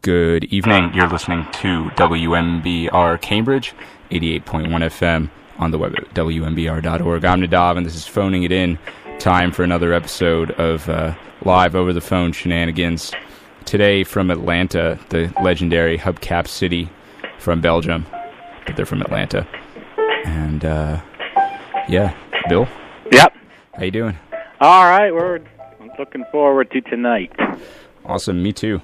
Good evening. You're listening to WMBR Cambridge, 88.1 FM on the web at WMBR.org. I'm Nadav, and this is Phoning It In. Time for another episode of live over the phone shenanigans. Today from Atlanta, the legendary Hubcap City from Belgium, but they're from Atlanta. And yeah, Bill. Yep. How you doing? All right, we're looking forward to tonight. Awesome. Me too.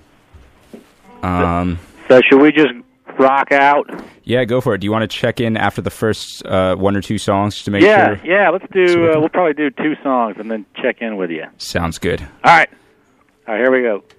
So should we just rock out? Yeah, go for it. Do you want to check in after the first one or two songs just to make sure? Yeah, let's do, we'll probably do 2 songs and then check in with you. Sounds good. All right, here we go.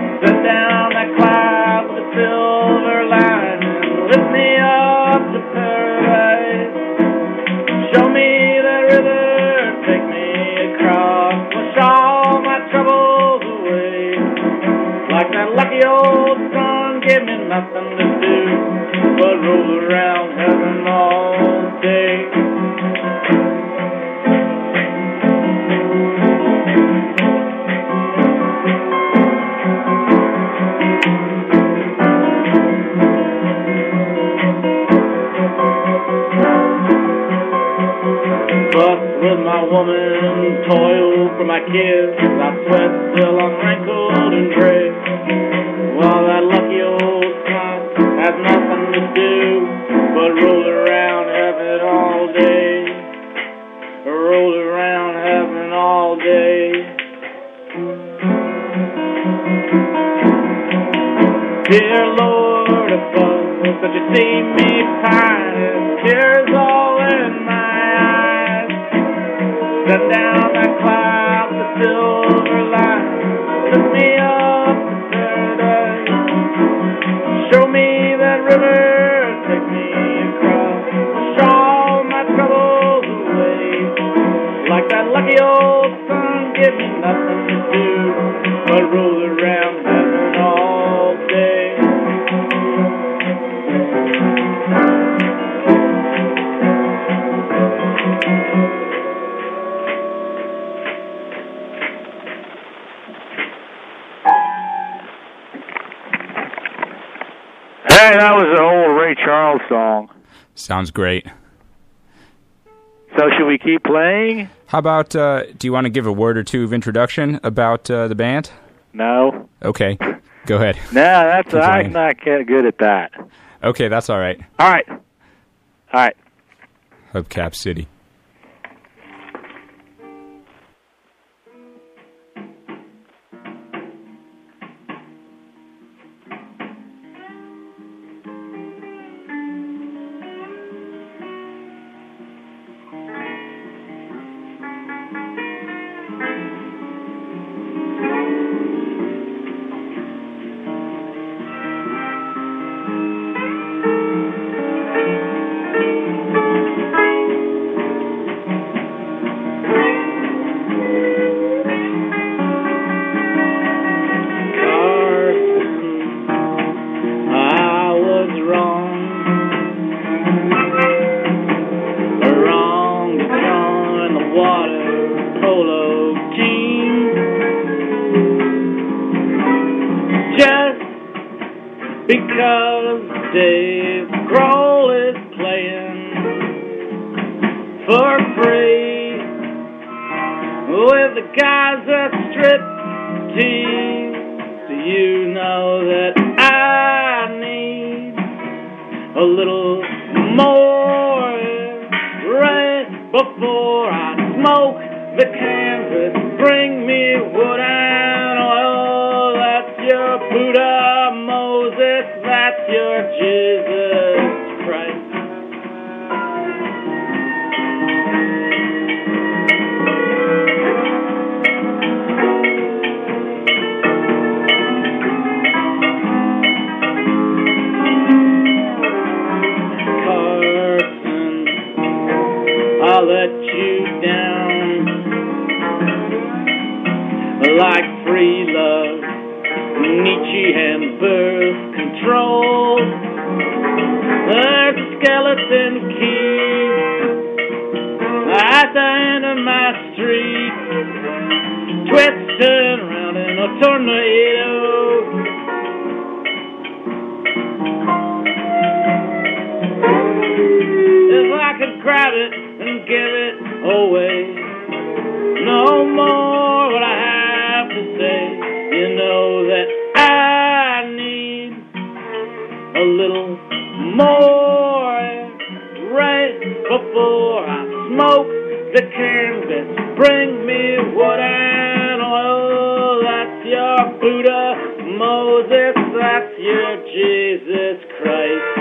Down that cloud with a silver lining, lift me up to lucky old sun gave me nothing to do but roll around heaven all day. With my woman, toil for my kids, I sweat till I'm wrinkled and gray. While that lucky old sun has nothing to do but roll around heaven all day. Roll around heaven all day. Dear Lord above, that you see me pining, tears all in my eyes. Send down that cloud, the silver line, lift me up to paradise. Show me that river, take me across, wash all my troubles away. Like that lucky old sun, give me nothing to do but roll around heaven all day. Hey, that was an old Ray Charles song. Sounds great. So should we keep playing? How about, do you want to give a word or two of introduction about the band? No. Okay, go ahead. No, I'm not good at that. Okay, that's all right. All right. Hubcap City. Because Dave Grohl is playing for free with the guys that strip tease. Do you know that I need a little more right before I smoke the canvas? Bring me wood and oil. That's your Buddha, Moses, that's your Jesus Christ. Carson, I'll let you down like free love, Nietzsche and birth control. There's a skeleton key at the end of my street, twisting around in a tornado. If I could grab it and give it away, no more would I have to say. You know that I need a little more right before I smoke the canvas. Bring me wood and oil. That's your Buddha, Moses, that's your Jesus Christ.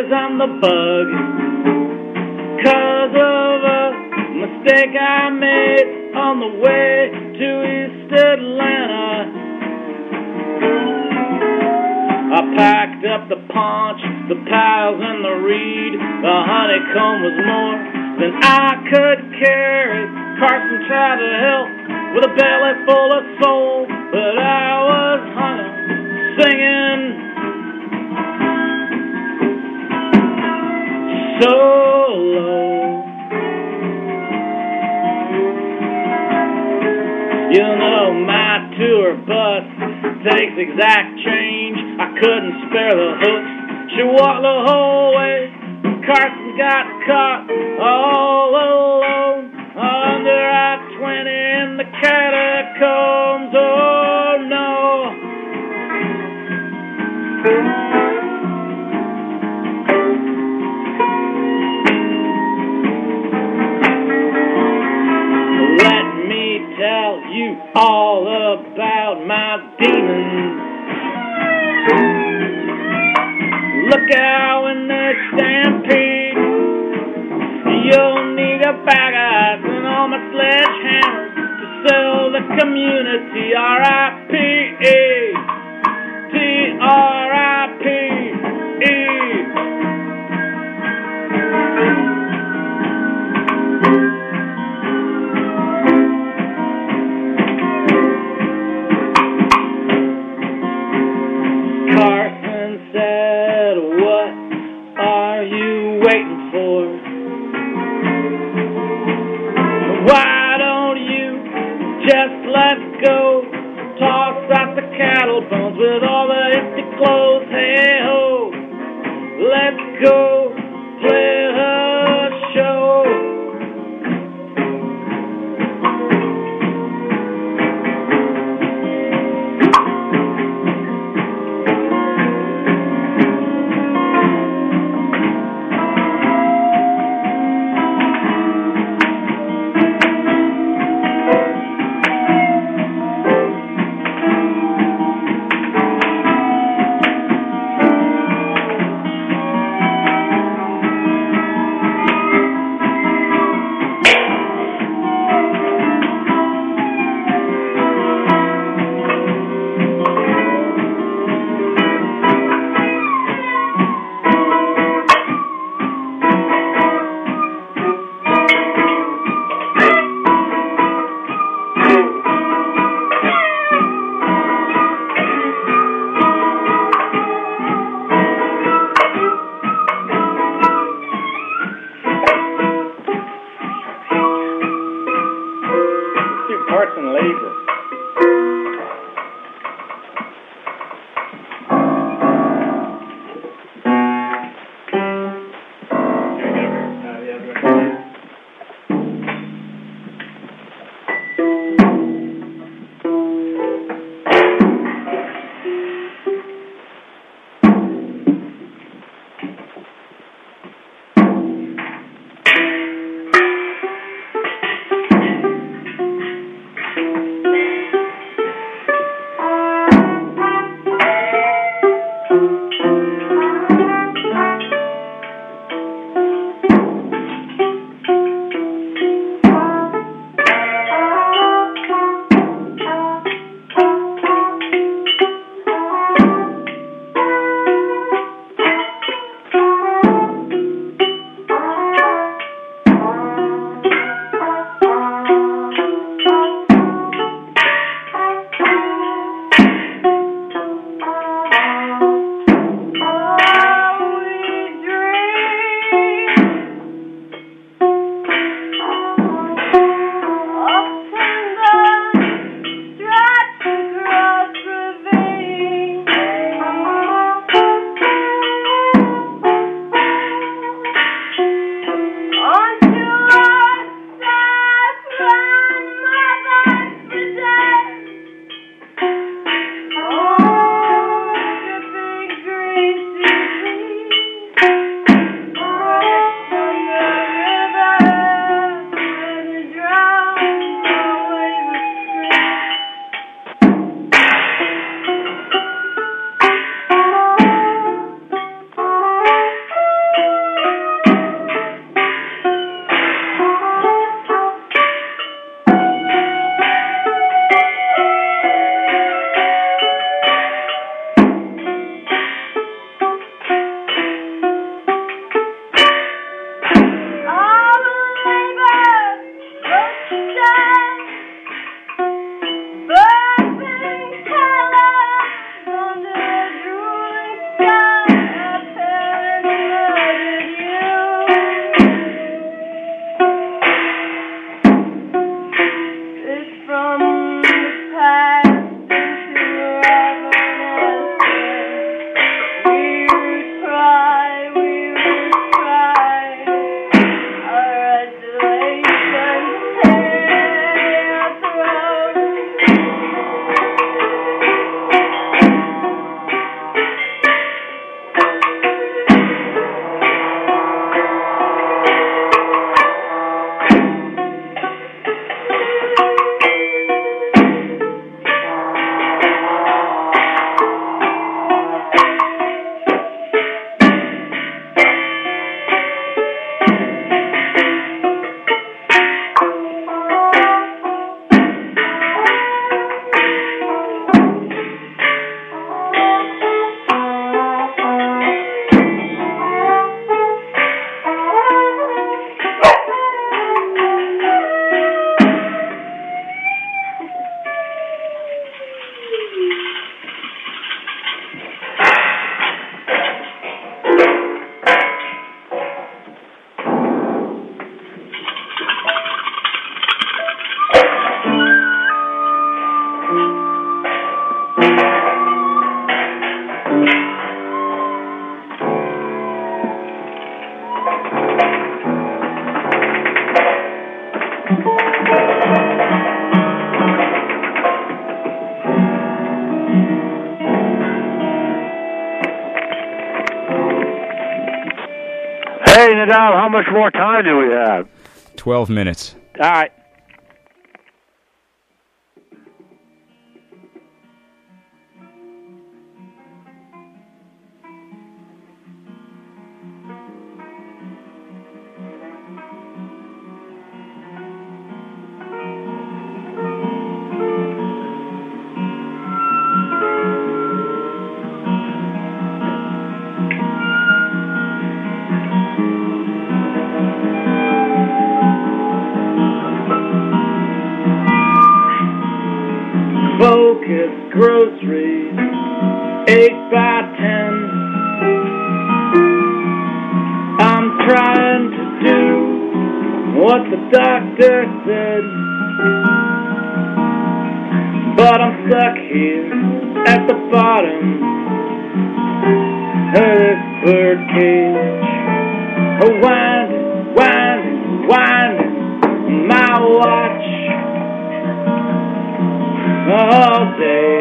says I'm the bug 'cause of a mistake I made on the way to East Atlanta. I packed up the paunch, the piles and the reed. The honeycomb was more than I could carry. Carson tried to help with a belly full of soul, but I was hung up singing solo. You know my tour bus takes exact change. I couldn't spare the hooks. She walked the whole way. Carson got caught all alone under I-20 in the catacombs. Oh no. Let me tell you all about my demons. Look out when they stampede. You'll need a bag of ice and all my sledgehammers to sell the community. R.I.P.E. T-R-I-P-E. Carson said, what are you waiting for? Why don't you just let go? Toss out the cattle bones with all the empty clothes. Hey ho, let's go play a show. Hey, Nadav, how much more time do we have? 12 minutes. All right. Focus groceries, 8x10. I'm trying to do what the doctor said, but I'm stuck here at the bottom of this bird cage. Winding, winding, winding my watch all day.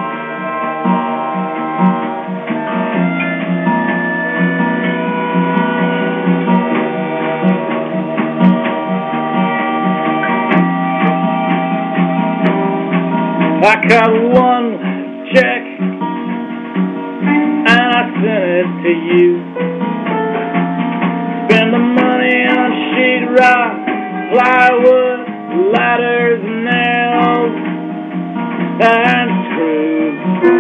I got one check and I sent it to you. Spend the money on sheetrock, plywood, ladders, nails, and screws.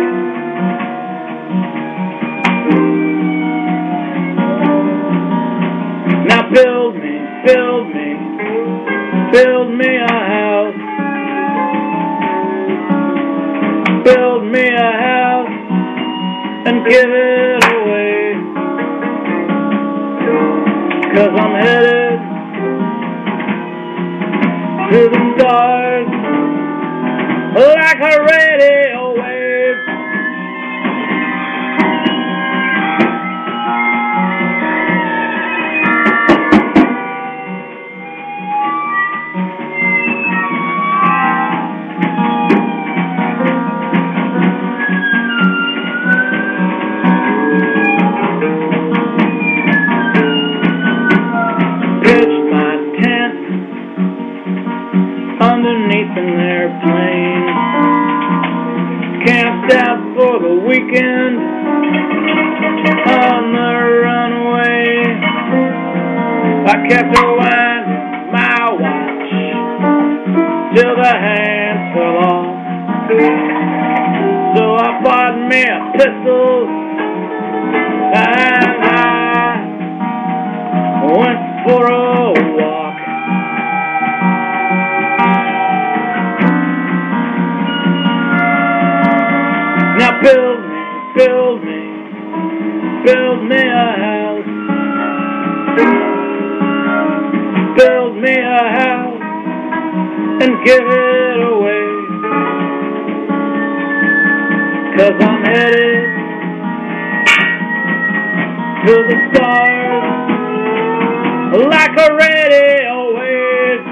Now build me, build me, build me a house. Build me a house and give it away, 'cause I'm headed to the stars like a radio wave. Pitched my tent underneath an airplane, camped out for the weekend on the runway. I kept rewinding my watch till the hands fell off, so I bought me a pistol and I went for a walk. Now build me, build me, build me a house. Build me a house and give it away, 'cause I'm headed to the stars like a radio wave.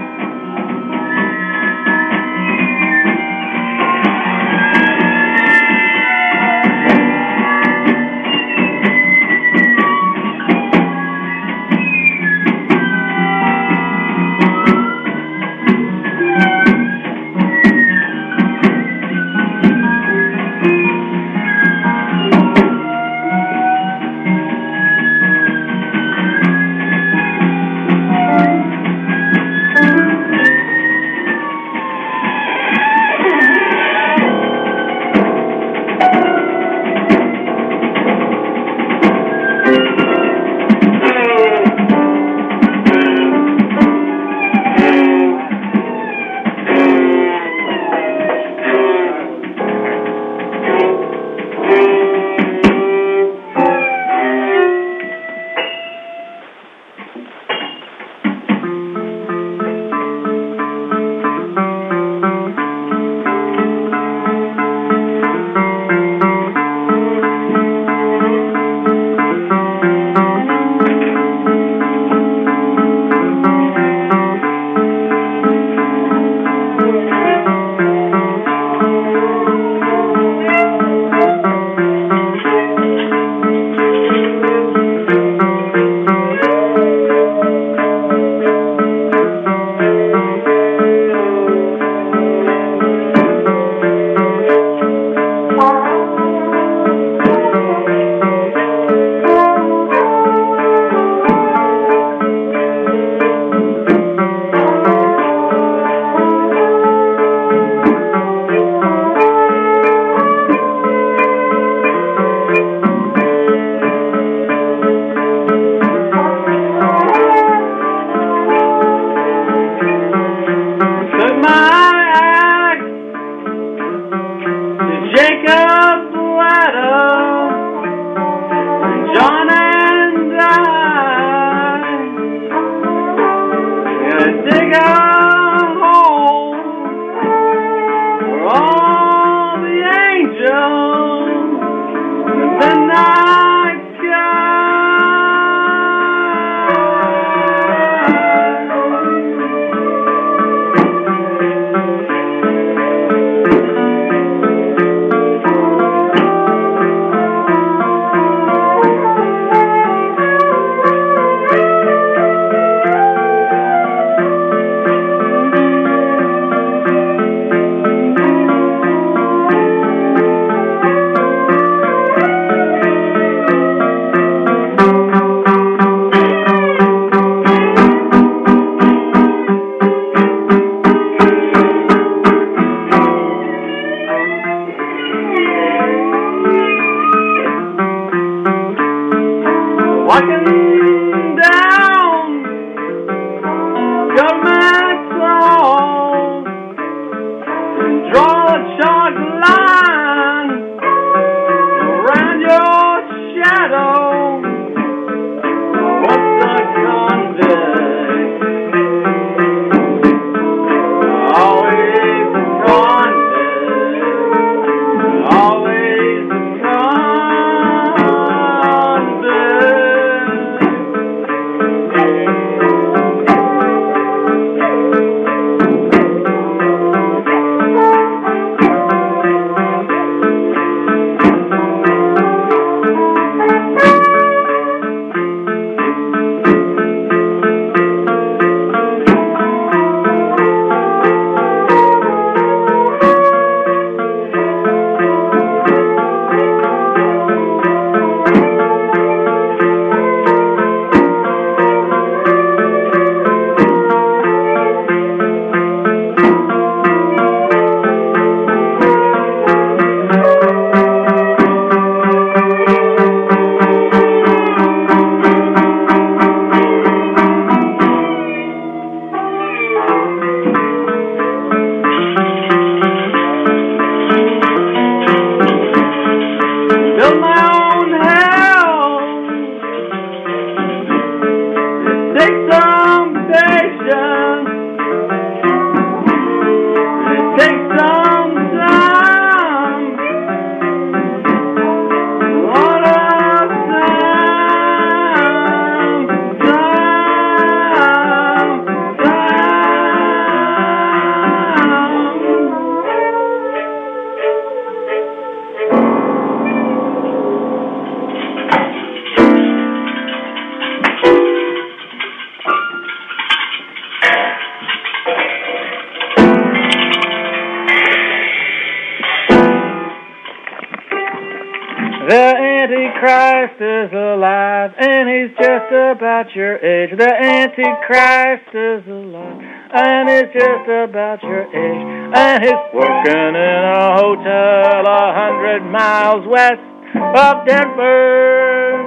Antichrist is alive, and he's just about your age. The Antichrist is alive, and he's just about your age. And he's working in a hotel 100 miles west of Denver.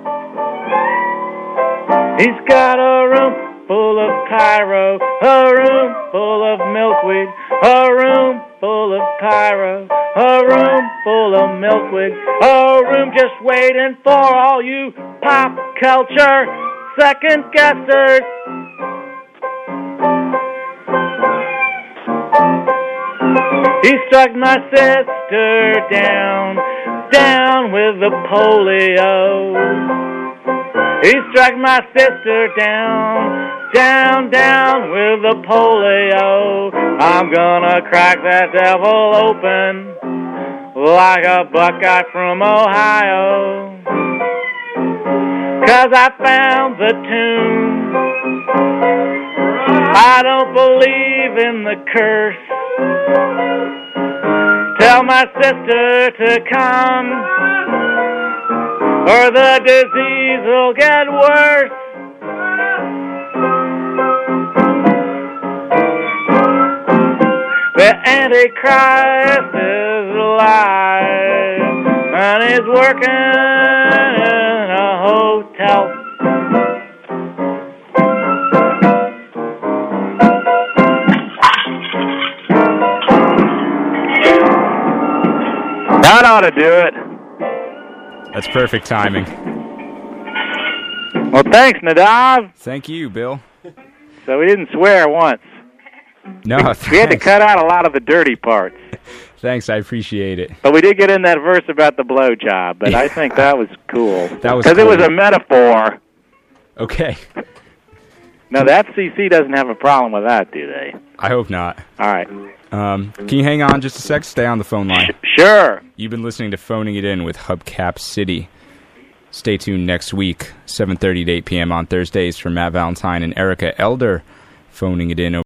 He's got a room full of pyro, a room full of milkweed, a room full of pyro, a room full of milkweed, a room just waiting for all you pop culture second guessers. He struck my sister down with the polio. He struck my sister down with the polio. I'm gonna crack that devil open like a Buckeye from Ohio. 'Cause I found the tune. I don't believe in the curse. Tell my sister to come, or the disease will get worse. The Antichrist is alive, and he's working in a hotel. That ought to do it. That's perfect timing. Well, thanks, Nadav. Thank you, Bill. So we didn't swear once. No, We had to cut out a lot of the dirty parts. Thanks, I appreciate it. But we did get in that verse about the blowjob, but I think that was cool. That was because cool. it was a metaphor. Okay. No, the FCC doesn't have a problem with that, do they? I hope not. All right. Can you hang on just a sec? Stay on the phone line. Sure. You've been listening to Phoning It In with Hubcap City. Stay tuned next week, 7:30 to 8 p.m. on Thursdays for Matt Valentine and Erica Elder. Phoning It In